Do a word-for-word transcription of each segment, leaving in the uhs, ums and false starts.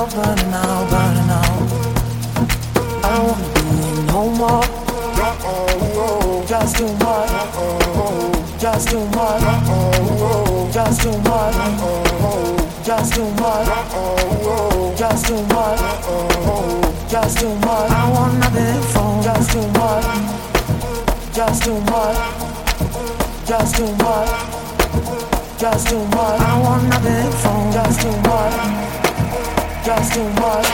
out, burning out, burning out. I don't wanna do it no more. Just too much. Just too much. Just too much. Just too much. Just too much. Just too much. I don't want nothing from. Just too much. Just too much. Just too much. Just too much. I don't want nothing from. Just too much. Just too much.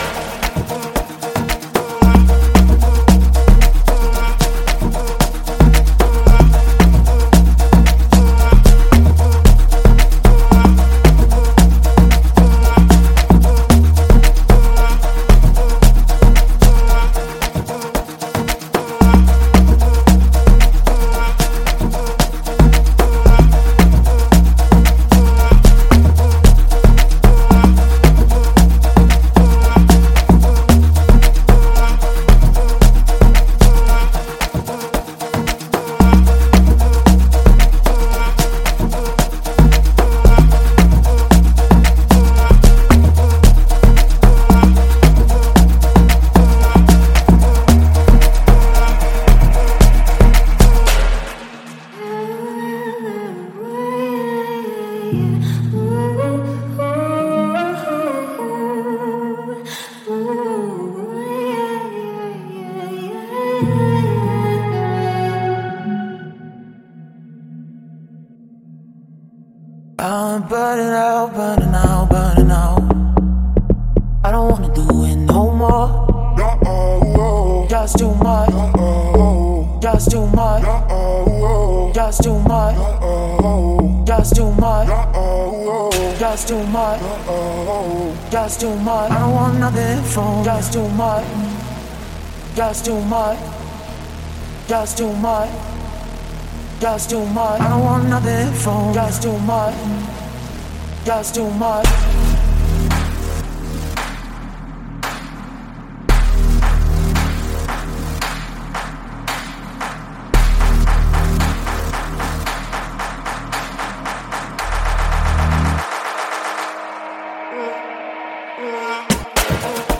I'm burning out, burning out, burning out. I don't wanna do it no more. Just too much. Just too much. Just too much. Just too much. Just too much. Just too much. I don't want nothing from. Just too much. Just too much. Just too much. Just too much. I don't want nothing from. Just too much. Just too much. Yeah.